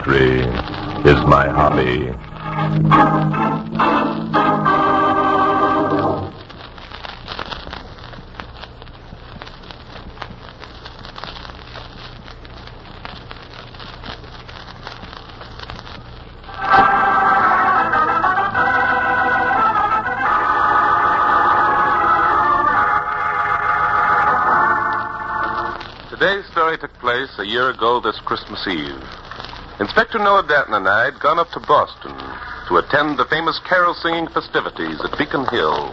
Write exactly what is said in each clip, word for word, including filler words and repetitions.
mystery is my hobby. Today's story took place a year ago this Christmas Eve. Inspector Noah Danton and I had gone up to Boston to attend the famous carol-singing festivities at Beacon Hill.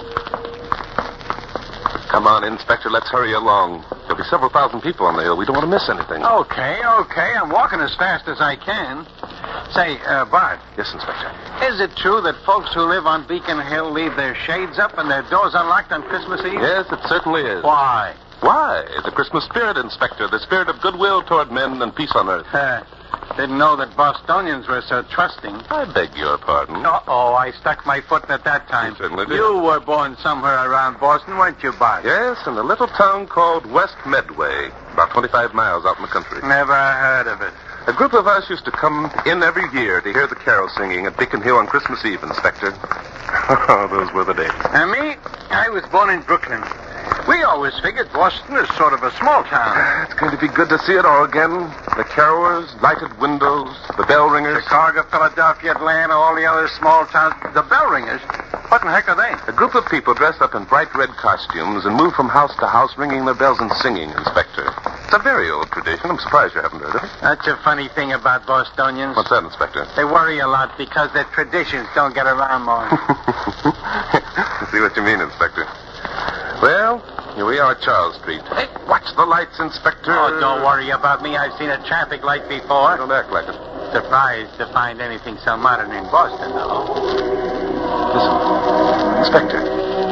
Come on, Inspector, let's hurry along. There'll be several thousand people on the hill. We don't want to miss anything. Okay, okay. I'm walking as fast as I can. Say, uh, Bart. Yes, Inspector. Is it true that folks who live on Beacon Hill leave their shades up and their doors unlocked on Christmas Eve? Yes, it certainly is. Why? Why? The Christmas spirit, Inspector. The spirit of goodwill toward men and peace on earth. Uh, didn't know that Bostonians were so trusting. I beg your pardon. Uh-oh, I stuck my foot at that time. You certainly did. You were born somewhere around Boston, weren't you, Bart? Yes, in a little town called West Medway, about twenty-five miles out in the country. Never heard of it. A group of us used to come in every year to hear the carol singing at Beacon Hill on Christmas Eve, Inspector. Oh, those were the days. And me, I was born in Brooklyn. We always figured Boston is sort of a small town. It's going to be good to see it all again. The carolers, lighted windows, the bell ringers. Chicago, Philadelphia, Atlanta, all the other small towns. The bell ringers? What in the heck are they? A group of people dressed up in bright red costumes and move from house to house ringing their bells and singing, Inspector. It's a very old tradition. I'm surprised you haven't heard of it. That's a funny thing about Bostonians. What's that, Inspector? They worry a lot because their traditions don't get around more. I see what you mean, Inspector. Well, here we are, Charles Street. Hey, watch the lights, Inspector. Oh, don't worry about me. I've seen a traffic light before. Don't act like it. Surprised to find anything so modern in Boston, though. Listen, Inspector.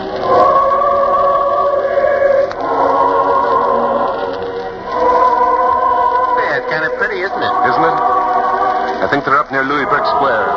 Yeah, it's kind of pretty, isn't it? Isn't it? I think they're up near Louisburg Square.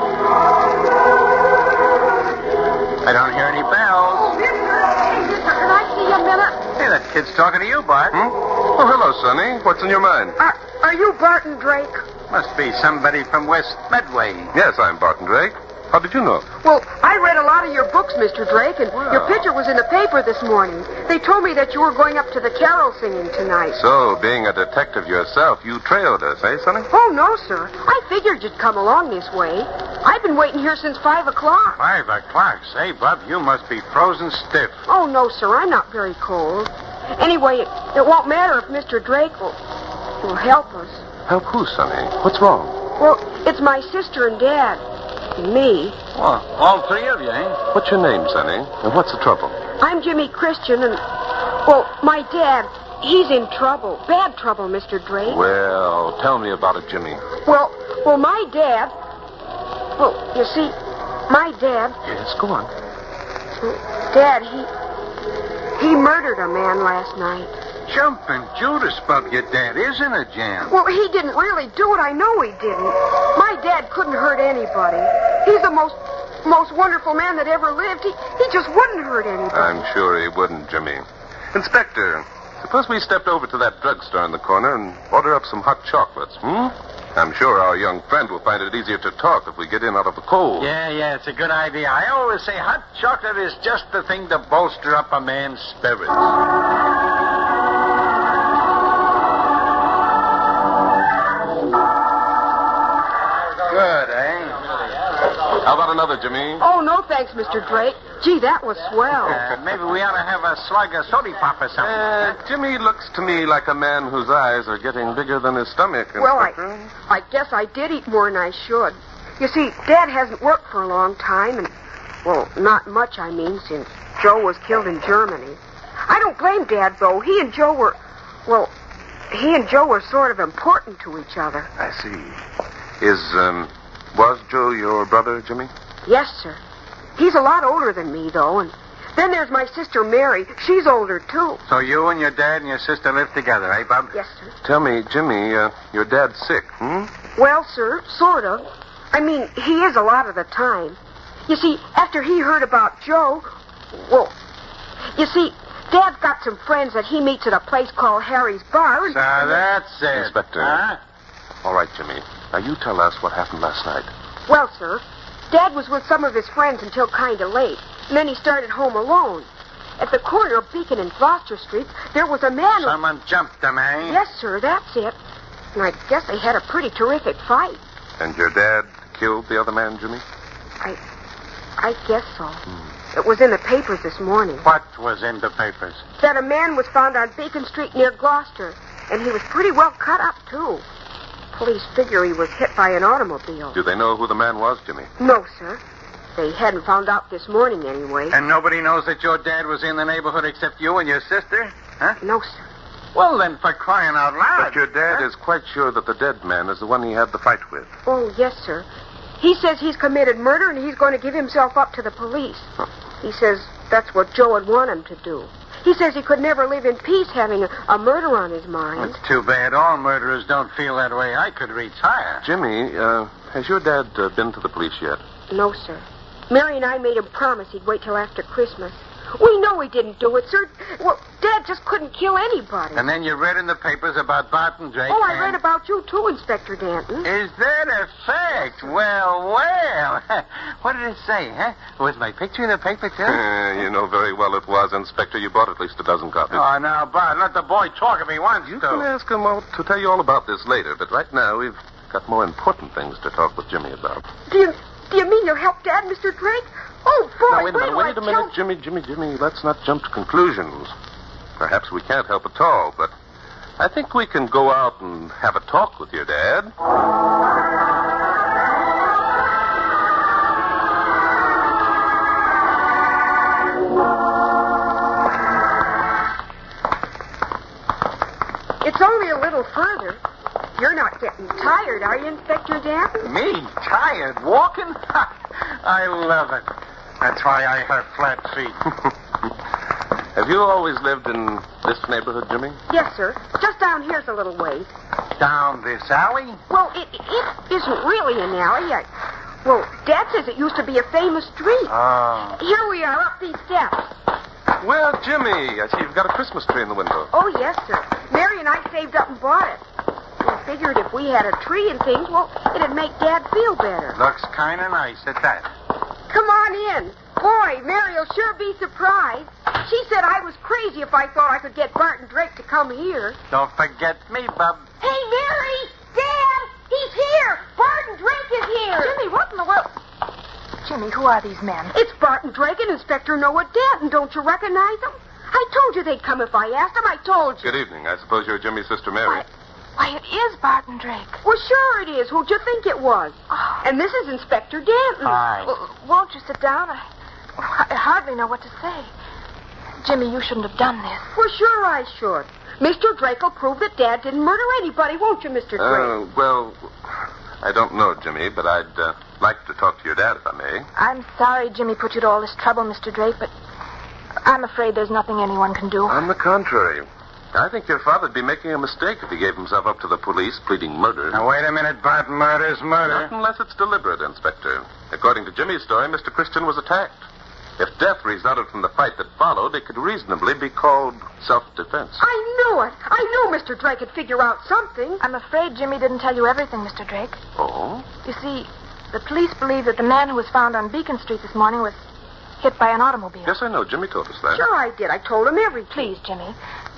I don't hear any bells. Can I see you a minute? Hey, that kid's talking to you, Bart. Hmm? Oh, hello, Sonny. What's in your mind? Are, are you Barton Drake? Must be somebody from West Medway. Yes, I'm Barton Drake. How did you know? Well, I read a lot of your books, Mister Drake, and Wow. your picture was in the paper this morning. They told me that you were going up to the carol singing tonight. So, being a detective yourself, you trailed us, eh, Sonny? Oh, no, sir. I figured you'd come along this way. I've been waiting here since five o'clock. Five o'clock. Say, Bub, you must be frozen stiff. Oh, no, sir. I'm not very cold. Anyway, it, it won't matter if Mister Drake will, will help us. Help who, Sonny? What's wrong? Well, it's my sister and Dad. And me. Well, all three of you, eh? What's your name, Sonny? And what's the trouble? I'm Jimmy Christian, and, well, my dad, he's in trouble. Bad trouble, Mister Drake. Well, tell me about it, Jimmy. Well, well, my dad, well, you see, my dad, Yes, go on. Dad, he, he murdered a man last night. Jumping Judas, Bub, your dad is in a jam. Well, he didn't really do it. I know he didn't. My dad couldn't hurt anybody. He's the most, most wonderful man that ever lived. He, he just wouldn't hurt anybody. I'm sure he wouldn't, Jimmy. Inspector, suppose we stepped over to that drugstore in the corner and order up some hot chocolates, hmm? I'm sure our young friend will find it easier to talk if we get in out of the cold. Yeah, yeah, it's a good idea. I always say hot chocolate is just the thing to bolster up a man's spirits. Good, eh? How about another, Jimmy? Oh, no, thanks, Mister Drake. Gee, that was swell. Uh, maybe we ought to have a slug of sody pop or something. Uh, Jimmy looks to me like a man whose eyes are getting bigger than his stomach, Well, I, Inspector. I guess I did eat more than I should. You see, Dad hasn't worked for a long time, and, well, not much, I mean, since Joe was killed in Germany. I don't blame Dad, though. He and Joe were, well, he and Joe were sort of important to each other. I see. Is, um, was Joe your brother, Jimmy? Yes, sir. He's a lot older than me, though, and then there's my sister Mary. She's older, too. So you and your dad and your sister live together, eh, Bub? Yes, sir. Tell me, Jimmy, uh, your dad's sick, hmm? Well, sir, sort of. I mean, he is a lot of the time. You see, after he heard about Joe, well, you see, Dad's got some friends that he meets at a place called Harry's Bar. And... So that's it. Inspector. Huh? All right, Jimmy. Now, you tell us what happened last night. Well, sir, Dad was with some of his friends until kind of late, and then he started home alone. At the corner of Beacon and Foster Street, there was a man... who- Someone jumped him, eh? Yes, sir, that's it. And I guess they had a pretty terrific fight. And your dad killed the other man, Jimmy? I... I guess so. Hmm. It was in the papers this morning. What was in the papers? That a man was found on Beacon Street near Gloucester, and he was pretty well cut up, too. Police figure he was hit by an automobile. Do they know who the man was, Jimmy? No, sir. They hadn't found out this morning, anyway. And nobody knows that your dad was in the neighborhood except you and your sister? Huh? No, sir. Well, then, for crying out loud. But your dad huh? is quite sure that the dead man is the one he had the fight with. Oh, yes, sir. He says he's committed murder and he's going to give himself up to the police. Huh. He says that's what Joe would want him to do. He says he could never live in peace having a, a murder on his mind. It's too bad all murderers don't feel that way. I could retire. Jimmy, uh, has your dad uh, been to the police yet? No, sir. Mary and I made him promise he'd wait till after Christmas. We know he didn't do it, sir. Well, Dad just couldn't kill anybody. And then you read in the papers about Barton Drake. Oh, I and... read about you, too, Inspector Danton. Is that a fact? Well, well. What did it say, huh? Was my picture in the paper, too? Uh, you know very well it was, Inspector. You bought at least a dozen copies. Oh, now, Bart, let the boy talk if he wants You to. can ask him all, to tell you all about this later, but right now we've got more important things to talk with Jimmy about. Do you, do you mean you'll help Dad, Mister Drake? Oh, boy, Now, wait a minute, till wait I a minute, kill- Jimmy, Jimmy, Jimmy. Let's not jump to conclusions. Perhaps we can't help at all, but I think we can go out and have a talk with your dad. It's only a little further. You're not getting tired, are you, Inspector Danton? Me? Tired? Walking? I love it. That's why I have flat feet. Have you always lived in this neighborhood, Jimmy? Yes, sir. Just down here's a little ways. Down this alley? Well, it, it isn't really an alley. I, well, Dad says it used to be a famous street. Oh. Here we are, up these steps. Well, Jimmy, I see you've got a Christmas tree in the window. Oh, yes, sir. Mary and I saved up and bought it. We figured if we had a tree and things, well, it'd make Dad feel better. Looks kind of nice at that. Come on in. Boy, Mary'll sure be surprised. She said I was crazy if I thought I could get Barton Drake to come here. Don't forget me, Bub. Hey, Mary! Dad! He's here! Barton Drake is here! Jimmy, what in the world? Jimmy, who are these men? It's Barton Drake and Inspector Noah Danton. Don't you recognize them? I told you they'd come if I asked them. I told you. Good evening. I suppose you're Jimmy's sister Mary. Why, why, it is Barton Drake. Well, sure it is. Who'd you think it was? Oh. And this is Inspector Danton. Hi. Well, won't you sit down? I, I hardly know what to say. Jimmy, you shouldn't have done this. Well, sure I should. Mister Drake will prove that Dad didn't murder anybody, won't you, Mister Drake? Uh, well, I don't know, Jimmy, but I'd uh, like to talk to your dad, if I may. I'm sorry Jimmy put you to all this trouble, Mister Drake, but I'm afraid there's nothing anyone can do. On the contrary. I think your father'd be making a mistake if he gave himself up to the police pleading murder. Now, wait a minute, Bart. Murder's murder. Not unless it's deliberate, Inspector. According to Jimmy's story, Mister Christian was attacked. If death resulted from the fight that followed, it could reasonably be called self-defense. I knew it. I knew Mister Drake would figure out something. I'm afraid Jimmy didn't tell you everything, Mister Drake. Oh? You see, the police believe that the man who was found on Beacon Street this morning was hit by an automobile. Yes, I know. Jimmy told us that. Sure I did. I told him everything. Please, Jimmy.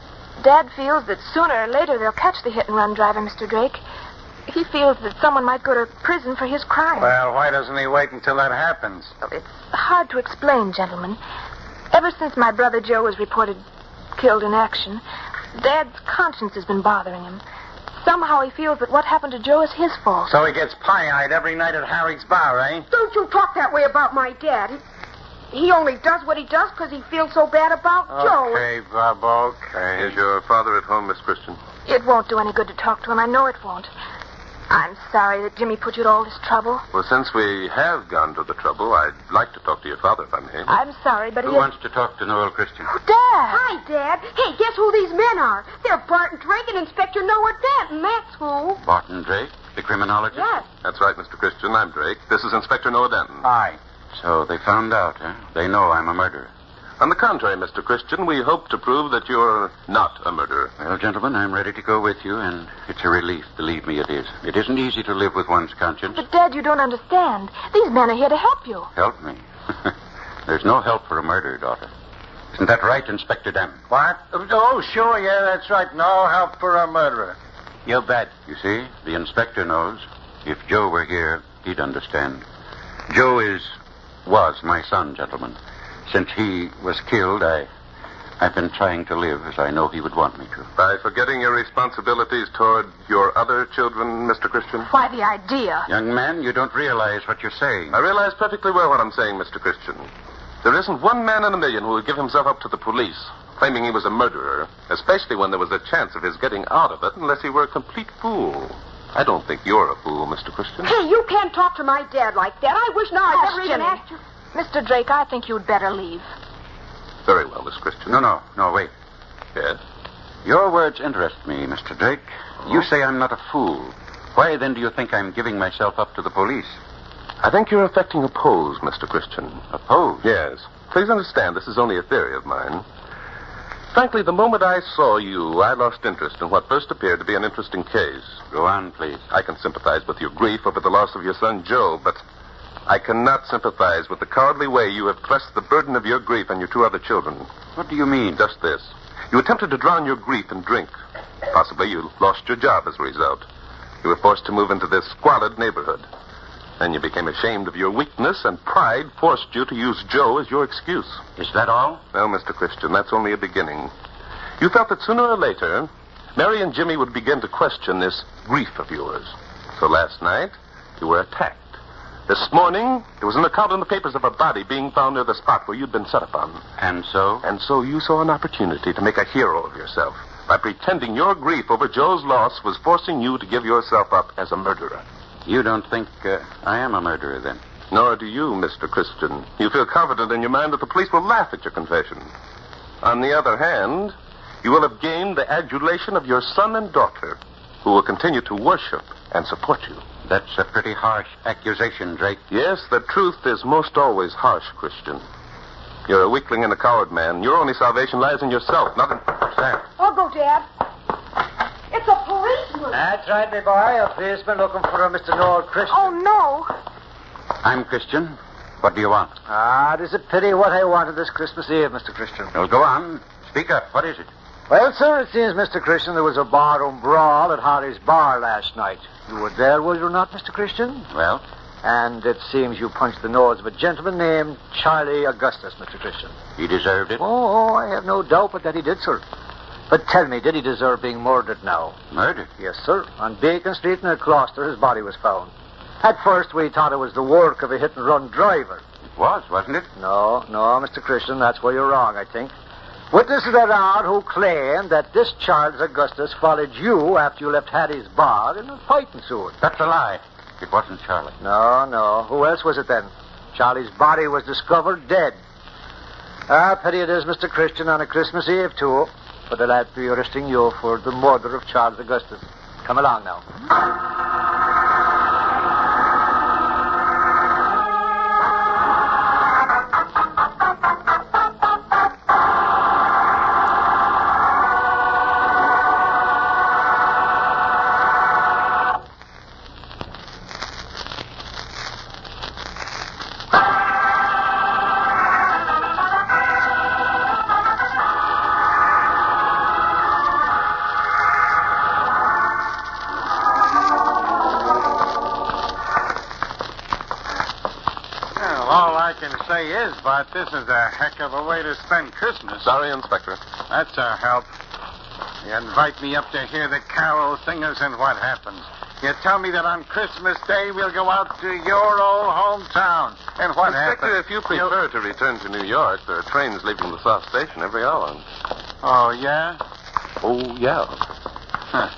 Dad feels that sooner or later they'll catch the hit-and-run driver, Mister Drake. He feels that someone might go to prison for his crime. Well, why doesn't he wait until that happens? It's hard to explain, gentlemen. Ever since my brother Joe was reported killed in action, Dad's conscience has been bothering him. Somehow he feels that what happened to Joe is his fault. So he gets pie-eyed every night at Harry's bar, eh? Don't you talk that way about my dad. He, he only does what he does because he feels so bad about Joe. Okay, Bob, okay. Is your father at home, Miss Christian? It won't do any good to talk to him. I know it won't. I'm sorry that Jimmy put you to all this trouble. Well, since we have gone to the trouble, I'd like to talk to your father, if I may. I'm sorry, but Who he... wants to talk to Noel Christian? Oh, Dad! Hi, Dad. Hey, guess who these men are? They're Barton Drake and Inspector Noah Danton. That's who. Barton Drake, the criminologist? Yes. That's right, Mister Christian. I'm Drake. This is Inspector Noah Denton. Hi. So they found out, huh? They know I'm a murderer. On the contrary, Mister Christian, we hope to prove that you're not a murderer. Well, gentlemen, I'm ready to go with you, and it's a relief. Believe me, it is. It isn't easy to live with one's conscience. But, Dad, you don't understand. These men are here to help you. Help me? There's no help for a murder, daughter. Isn't that right, Inspector Dam? What? Oh, sure, yeah, that's right. No help for a murderer. You bet. You see, the inspector knows. If Joe were here, he'd understand. Joe is, was my son, gentlemen. Since he was killed, I, I've been trying to live as I know he would want me to. By forgetting your responsibilities toward your other children, Mister Christian? Why, the idea. Young man, you don't realize what you're saying. I realize perfectly well what I'm saying, Mister Christian. There isn't one man in a million who would give himself up to the police, claiming he was a murderer, especially when there was a chance of his getting out of it, unless he were a complete fool. I don't think you're a fool, Mister Christian. Hey, you can't talk to my dad like that. I wish now I'd Hush, never even Jimmy. asked you. Mister Drake, I think you'd better leave. Very well, Miss Christian. No, no, no, wait. Yes? Your words interest me, Mister Drake. You say I'm not a fool. Why, then, do you think I'm giving myself up to the police? I think you're affecting a pose, Mister Christian. A pose? Yes. Please understand, this is only a theory of mine. Frankly, the moment I saw you, I lost interest in what first appeared to be an interesting case. Go on, please. I can sympathize with your grief over the loss of your son, Joe, but I cannot sympathize with the cowardly way you have thrust the burden of your grief on your two other children. What do you mean? Just this. You attempted to drown your grief in drink. Possibly you lost your job as a result. You were forced to move into this squalid neighborhood. Then you became ashamed of your weakness, and pride forced you to use Joe as your excuse. Is that all? Well, Mister Christian, that's only a beginning. You felt that sooner or later, Mary and Jimmy would begin to question this grief of yours. So last night, you were attacked. This morning, there was an account in the papers of a body being found near the spot where you'd been set upon. And so? And so you saw an opportunity to make a hero of yourself by pretending your grief over Joe's loss was forcing you to give yourself up as a murderer. You don't think uh, I am a murderer, then? Nor do you, Mister Christian. You feel confident in your mind that the police will laugh at your confession. On the other hand, you will have gained the adulation of your son and daughter, who will continue to worship and support you. That's a pretty harsh accusation, Drake. Yes, the truth is most always harsh, Christian. You're a weakling and a coward, man. Your only salvation lies in yourself, not in... What's that? I'll go, Dad. It's a policeman. That's right, my boy. A policeman looking for a Mister Noel Christian. Oh, no. I'm Christian. What do you want? Ah, it is a pity what I wanted this Christmas Eve, Mister Christian. Well, go on. Speak up. What is it? Well, sir, it seems, Mister Christian, there was a barroom brawl at Harry's bar last night. You were there, were you not, Mister Christian? Well? And it seems you punched the nose of a gentleman named Charlie Augustus, Mister Christian. He deserved it? Oh, oh, I have no doubt but that he did, sir. But tell me, did he deserve being murdered now? Murdered? Yes, sir. On Bacon Street near Gloucester, his body was found. At first, we thought it was the work of a hit-and-run driver. It was, wasn't it? No, no, Mister Christian, that's where you're wrong, I think. Witnesses are out who claim that this Charles Augustus followed you after you left Hattie's bar and a fight ensued. That's a lie. It wasn't Charlie. No, no. Who else was it then? Charlie's body was discovered dead. Ah, pity it is, Mister Christian, on a Christmas Eve, too. But they'll have to be arresting you for the murder of Charles Augustus. Come along now. Is, but this is a heck of a way to spend Christmas. Sorry, Inspector. That's a help. You invite me up to hear the carol singers, and what happens? You tell me that on Christmas Day we'll go out to your old hometown, and what Inspector, happens? if you prefer to return to New York, there are trains leaving the South Station every hour. Oh, yeah? Oh, yeah. Huh.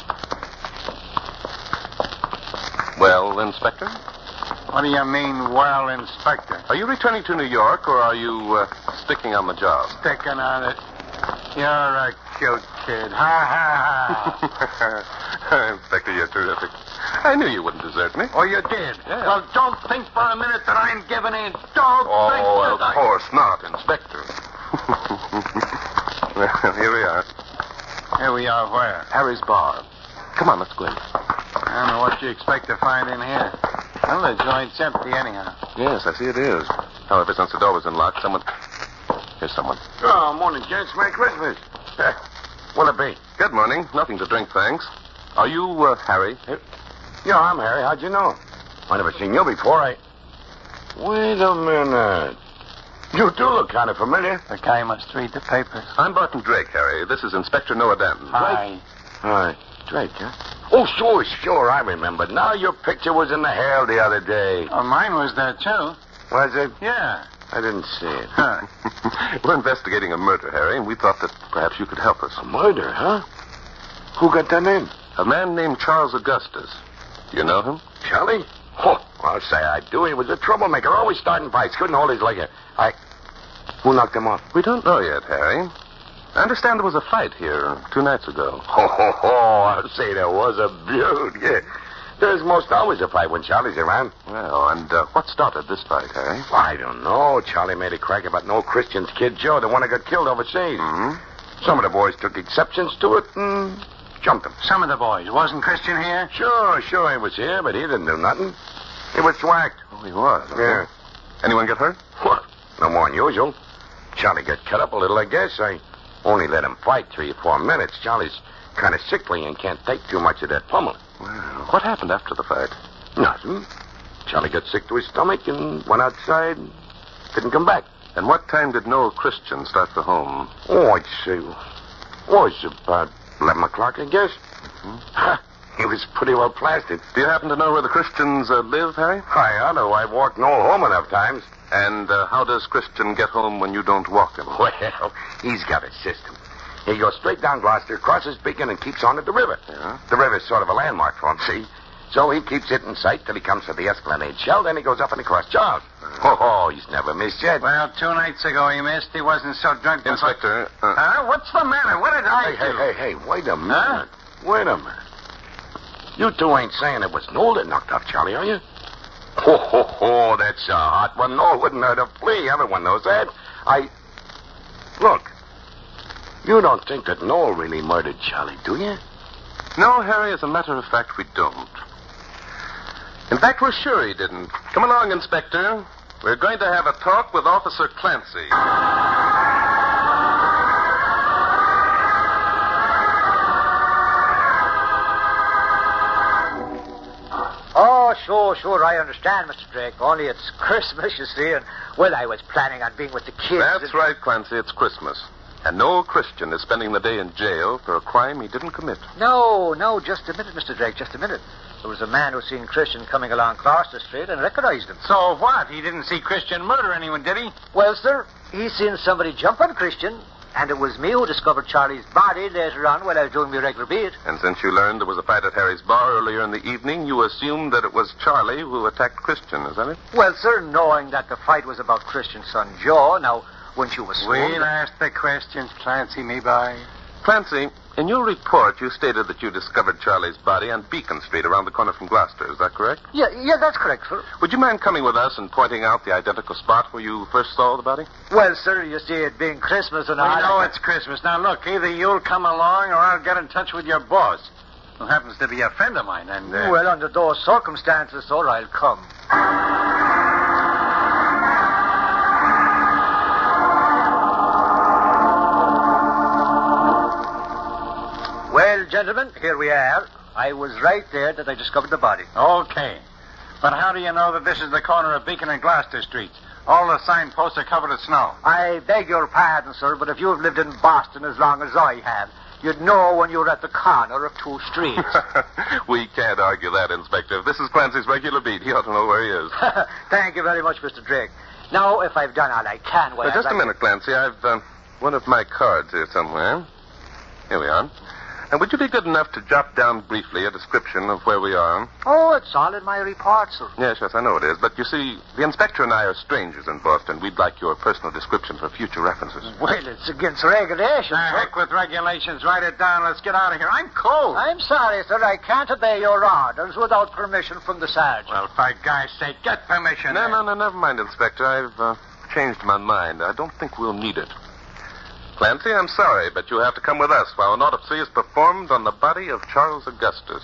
Well, Inspector? What do you mean, well, Inspector? Are you returning to New York, or are you uh, sticking on the job? Sticking on it. You're a cute kid. Ha, ha, ha. Inspector, you're terrific. I knew you wouldn't desert me. Oh, you did? Yeah. Well, don't think for a minute that I'm giving a dog. Oh, think of that course not, Inspector. Well, here we are. Here we are where? Harry's bar. Come on, let's go in. I don't know what you expect to find in here. Well, the joint's empty anyhow. Yes, I see it is. However, since the door was unlocked, someone... Here's someone. Oh, morning, gents. Merry Christmas. What'll it be? Good morning. Nothing to drink, thanks. Are you, uh, Harry? Yeah, I'm Harry. How'd you know? I never seen you before. I... Wait a minute. You do look kind of familiar. The guy must read the papers. I'm Barton Drake, Harry. This is Inspector Noah Danton. Hi. Hi. Drake, huh? Oh, sure, sure. I remember. Now your picture was in the Herald the other day. Oh, mine was there, too. Was it? Yeah. I didn't see it. Huh. We're investigating a murder, Harry, and we thought that perhaps you could help us. A murder, huh? Who got that name? A man named Charles Augustus. Do you know him? Charlie? Oh, I'll say I do. He was a troublemaker, always starting fights. Couldn't hold his liquor. I... Who knocked him off? We don't know yet, Harry. I understand there was a fight here two nights ago. Ho, ho, ho. I'll say there was a beaut. Yeah. There's most always a fight when Charlie's around. Well, and uh, what started this fight, Harry? I don't know. Charlie made a crack about an old Christian's kid, Joe, the one that got killed overseas. Mm-hmm. Some of the boys took exceptions to it and jumped him. Some of the boys. Wasn't Christian here? Sure, sure he was here, but he didn't do nothing. He was swacked. Oh, he was? Okay. Yeah. Anyone get hurt? What? No more than usual. Charlie got cut up a little, I guess. I only let him fight three or four minutes. Charlie's kind of sickly and can't take too much of that pummel. Well, what happened after the fight? Nothing. Charlie got sick to his stomach and went outside and didn't come back. And what time did Noel Christian start for home? Oh, I'd say... Oh, it's about eleven o'clock, I guess. Mm-hmm. He was pretty well plastered. Do you happen to know where the Christians uh, live, Harry? I ought to. I've walked Noel home enough times. And uh, how does Christian get home when you don't walk him? Well, he's got a system. He goes straight down Gloucester, crosses Beacon, and keeps on to the river. Yeah? The river's sort of a landmark for him, see? So he keeps it in sight till he comes to the Esplanade Shell, then he goes up and across Charles. Oh, oh, he's never missed yet. Well, two nights ago he missed. He wasn't so drunk. Inspector... Uh, huh? What's the matter? What did I Hey, do? hey, hey, hey, wait a minute. Huh? Wait a minute. You two ain't saying it was Noel that knocked off Charlie, are you? Ho, ho, ho, that's a hot one. Noel wouldn't hurt a flea. Everyone knows that. I... Look, you don't think that Noel really murdered Charlie, do you? No, Harry, as a matter of fact, we don't. In fact, we're sure he didn't. Come along, Inspector. We're going to have a talk with Officer Clancy. Oh, sure, sure, I understand, Mister Drake. Only it's Christmas, you see, and, well, I was planning on being with the kids. That's and... right, Clancy. It's Christmas. And no Christian is spending the day in jail for a crime he didn't commit. No, no, just a minute, Mister Drake, just a minute. There was a man who seen Christian coming along Gloucester Street and recognized him. So what? He didn't see Christian murder anyone, did he? Well, sir, he seen somebody jump on Christian, and it was me who discovered Charlie's body later on while I was doing my regular beat. And since you learned there was a fight at Harry's bar earlier in the evening, you assumed that it was Charlie who attacked Christian, is that it? Well, sir, knowing that the fight was about Christian's son, Joe, now, once you was We'll ask the questions, Clancy, me boy. Clancy, in your report, you stated that you discovered Charlie's body on Beacon Street around the corner from Gloucester. Is that correct? Yeah, yeah, that's correct, sir. Would you mind coming with us and pointing out the identical spot where you first saw the body? Well, sir, you see, it being Christmas and We all... know it's Christmas. Now, look, either you'll come along or I'll get in touch with your boss, who happens to be a friend of mine. And uh... Well, under those circumstances, sir, I'll come. Well, gentlemen, here we are. I was right there that I discovered the body. Okay. But how do you know that this is the corner of Beacon and Gloucester Streets? All the signposts are covered with snow. I beg your pardon, sir, but if you've lived in Boston as long as I have, you'd know when you're at the corner of two streets. We can't argue that, Inspector. If this is Clancy's regular beat, he ought to know where he is. Thank you very much, Mister Drake. Now, if I've done all I can... Well, Now, just I'd a like minute, Clancy. I've uh, one of my cards here somewhere. Here we are. And would you be good enough to jot down briefly a description of where we are? Oh, it's all in my report, sir. Yes, yes, I know it is. But you see, the inspector and I are strangers in Boston. We'd like your personal description for future references. Well, it's against regulations, Now, sir. heck with regulations. Write it down. Let's get out of here. I'm cold. I'm sorry, sir. I can't obey your orders without permission from the sergeant. Well, for God's sake, get permission. No, then. no, no, never mind, Inspector. I've uh, changed my mind. I don't think we'll need it. Clancy, I'm sorry, but you have to come with us while an autopsy is performed on the body of Charles Augustus.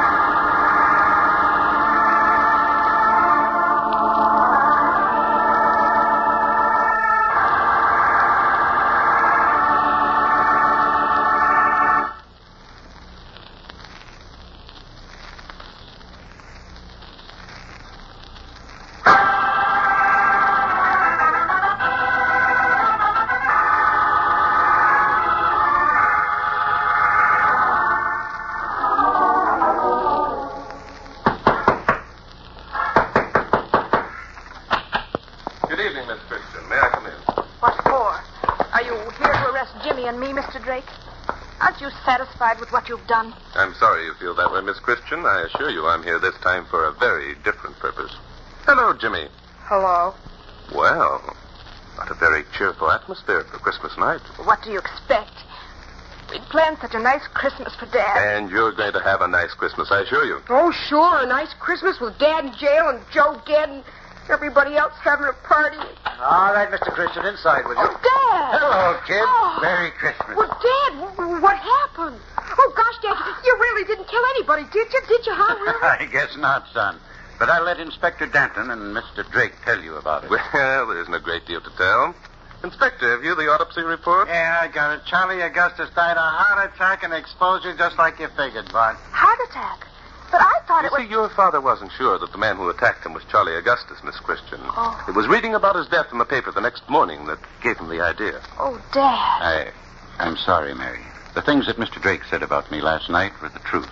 Good evening, Miss Christian. May I come in? What for? Are you here to arrest Jimmy and me, Mister Drake? Aren't you satisfied with what you've done? I'm sorry you feel that way, Miss Christian. I assure you I'm here this time for a very different purpose. Hello, Jimmy. Hello. Well, what a very cheerful atmosphere for Christmas night. What do you expect? We'd planned such a nice Christmas for Dad. And you're going to have a nice Christmas, I assure you. Oh, sure. A nice Christmas with Dad in jail and Joe dead and everybody else having a party. All right, Mister Christian, inside with you. Oh, Dad! Hello, kid. Oh. Merry Christmas. Well, Dad, w- what happened? Oh, gosh, Dad, you really didn't kill anybody, did you? Did you, huh? Really? I guess not, son. But I'll let Inspector Danton and Mister Drake tell you about it. Well, there isn't a great deal to tell. Inspector, have you the autopsy report? Yeah, I got it. Charlie Augustus died of heart attack and exposure just like you figured, Bud. Heart attack? But I thought You it was... see, your father wasn't sure that the man who attacked him was Charlie Augustus, Miss Christian. Oh. It was reading about his death in the paper the next morning that gave him the idea. Oh, Dad. I, I'm sorry, Mary. The things that Mister Drake said about me last night were the truth.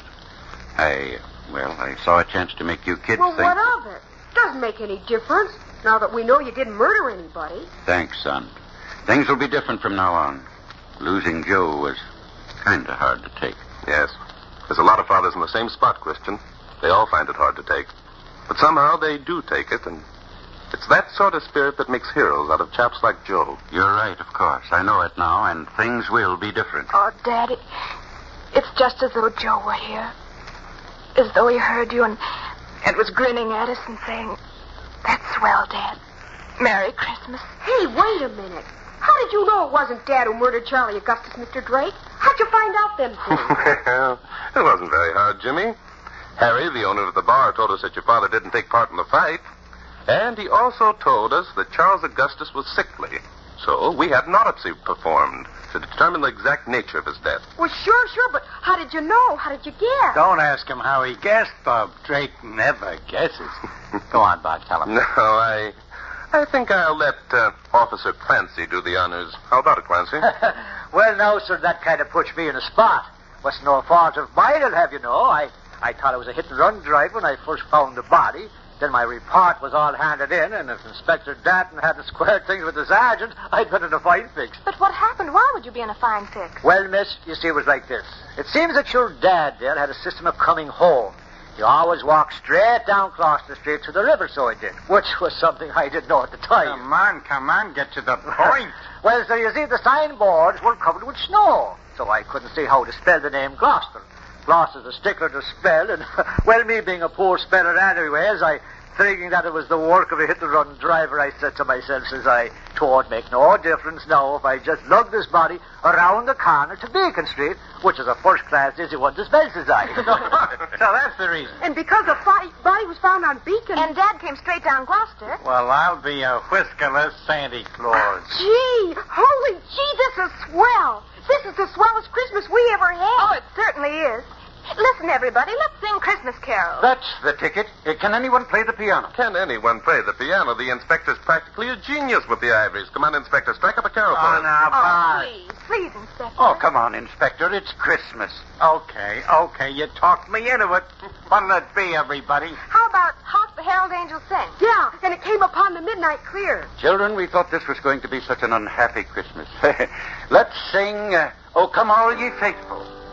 I, well, I saw a chance to make you kids Well, think... what of it? Doesn't make any difference now that we know you didn't murder anybody. Thanks, son. Things will be different from now on. Losing Joe was kind of hard to take. Yes. There's a lot of fathers in the same spot, Christian. They all find it hard to take. But somehow they do take it, and it's that sort of spirit that makes heroes out of chaps like Joe. You're right, of course. I know it now, and things will be different. Oh, Dad, it, it's just as though Joe were here. As though he heard you and, and was grinning at us and saying, "That's swell, Dad. Merry Christmas." Hey, wait a minute. How did you know it wasn't Dad who murdered Charlie Augustus, Mister Drake? How'd you find out them things? Well, it wasn't very hard, Jimmy. Harry, the owner of the bar, told us that your father didn't take part in the fight. And he also told us that Charles Augustus was sickly. So we had an autopsy performed to determine the exact nature of his death. Well, sure, sure, but how did you know? How did you guess? Don't ask him how he guessed, Bob. Drake never guesses. Go on, Bob, tell him. No, I... I think I'll let uh, Officer Clancy do the honors. How about it, Clancy? Well, now, sir, that kind of puts me in a spot. Was no fault of mine, I'll have you know. I, I thought it was a hit-and-run drive when I first found the body. Then my report was all handed in, and if Inspector Danton hadn't squared things with the sergeant, I'd been in a fine fix. But what happened? Why would you be in a fine fix? Well, miss, you see, it was like this. It seems that your dad there had a system of coming home. He always walked straight down Gloucester Street to the river, so he did, which was something I didn't know at the time. Come on, come on, get to the point. Well, sir, you see, the signboards were covered with snow, so I couldn't see how to spell the name Gloucester. Gloucester's a stickler to spell, and, well, me being a poor speller anyways, I... Thinking that it was the work of a hit-and-run driver, I said to myself, says I, "'Twould make no difference now if I just lugged this body around the corner to Beacon Street, which is a first-class easy one to spell, says I." So that's the reason. And because the fi- body was found on Beacon... And Dad came straight down Gloucester. Well, I'll be a whiskerless Santa Claus. Gee, holy gee, this is swell. This is the swellest Christmas we ever had. Oh, it certainly is. Listen, everybody, let's sing Christmas carols. That's the ticket. Uh, Can anyone play the piano? Can anyone play the piano? The inspector's practically a genius with the ivories. Come on, Inspector, strike up a carol for Oh, us. now, Oh, Bob. please, please, Inspector. Oh, come on, Inspector. It's Christmas. Okay, okay, you talked me into it. What'll it be, everybody? How about Hark the Herald Angels Sing? Yeah, and it came upon the midnight clear. Children, we thought this was going to be such an unhappy Christmas. Let's sing, uh, "Oh, Come All Ye Faithful."